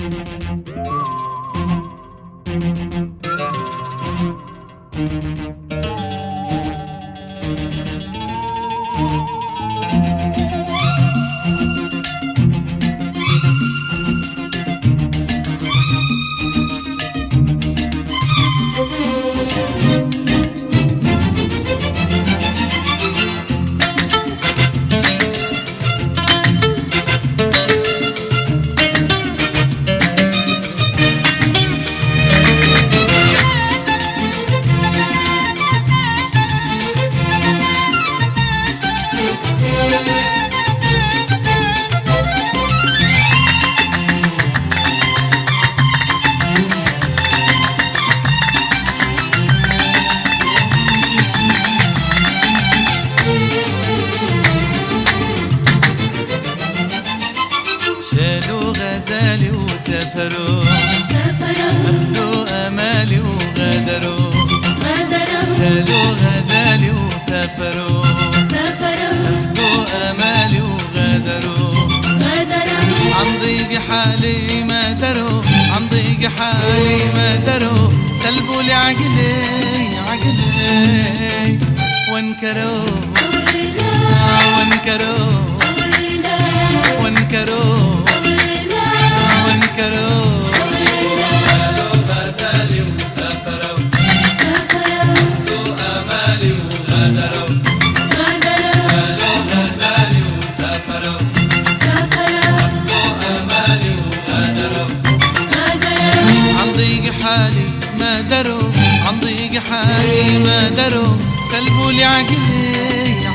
غزالي وسافروا أهلوا أمالي وغادروا شالوا غزالي وسافروا أهلوا أمالي وغادروا عن ضيق حالي ما دروا عن ضيق حالي ما دروا سلبوا لي عقلي وانكروا وانكروا وانكروا وانكروا شالوا غزالي وسافروا أهلوا أمالي وغادروا شالوا غزالي وسافروا أهلوا أمالي وغادروا عن ضيق حالي ما دروا عن ضيق حالي ما دروا سلبوا لي عقلي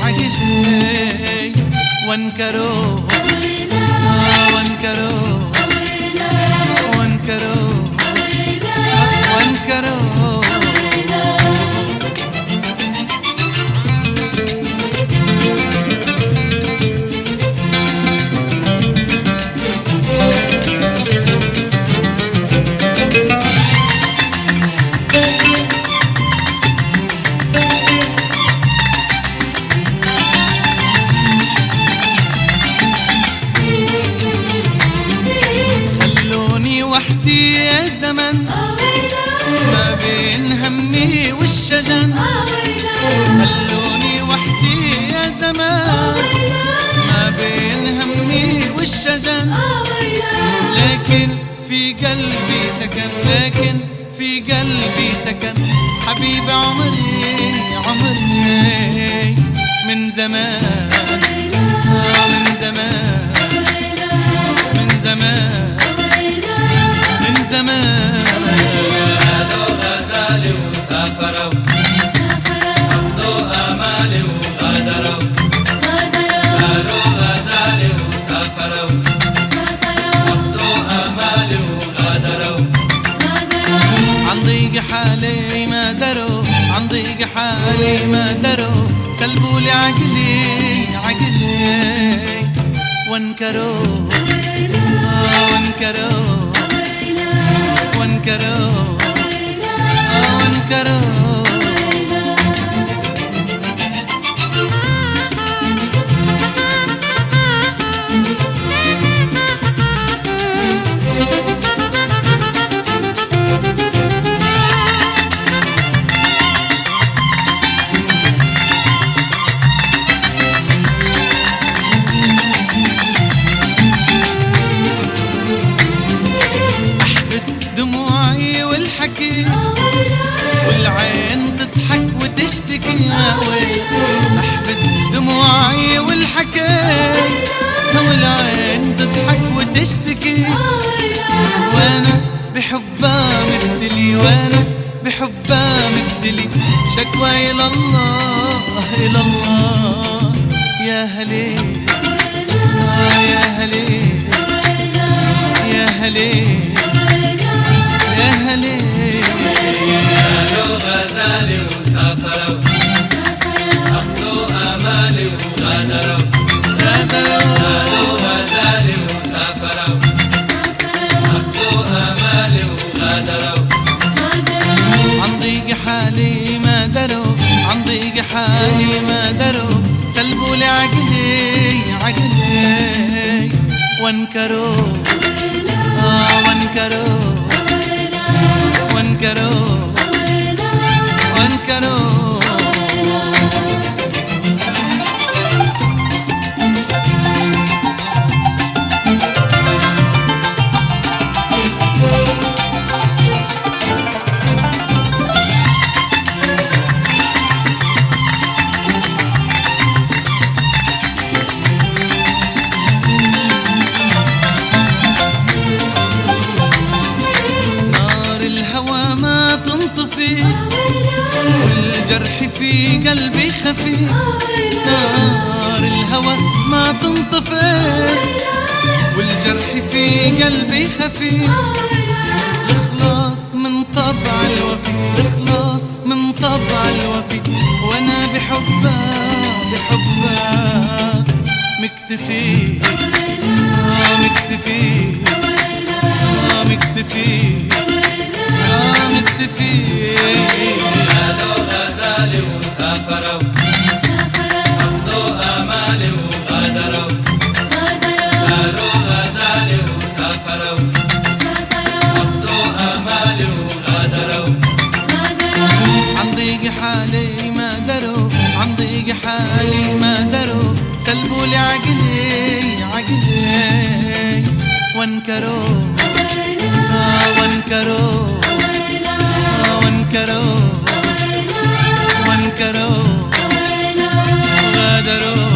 وانكروا وانكروا وانكروا وانكروا وحدي يا زمن ما بين همي والشجن خلوني وحدي يا زمان ما بين همي والشجن لكن في قلبي سكن لكن في قلبي سكن حبيب عمري من زمان من زمان من زمان من زمان شالوا غزالي وسافروا أهلوا أمالي وغادروا شالوا غزالي وسافروا أهلوا أمالي وغادروا عن ضيق حالي ما دروا عن ضيق حالي ما دروا سلبوا لي عقلي وانكروا وانكروا وانكروا وانكروا دموعي والحكي والعين تضحك وتشتكي احبس دموعي والحكي والعين تضحك وتشتكي وانا بحبها مبتلي وانا بحبها مبتلي شكوى الى الله يا هليل يا هليل يا هليل يا هليل شالوا غزالي وسافروا أهلوا أمالي وغادروا شالوا غزالي وسافروا أهلوا أمالي وغادروا عن ضيق حالي ما دروا عن ضيق حالي ما دروا سلبوا لي عقلي وانكروا في قلبي خفي، نار الهوى ما تنطفئ، والجرح في قلبي خفي. الخلاص من طبع الوفي، الخلاص من طبع الوفي، وانا بحبها مكتفي، مكتفي، مكتفي، مكتفي. قالوا غزالي وسافروا، أخذوا آمالي وغادروا. قالوا غزالي وسافروا، أخذوا آمالي وغادروا. عن ضيق حالي ما دروا، عن ضيق حالي ما دروا، سلبوا لي عقلي، عقلي وانكروا، وانكروا، وانكروا، وانكروا، غادروا.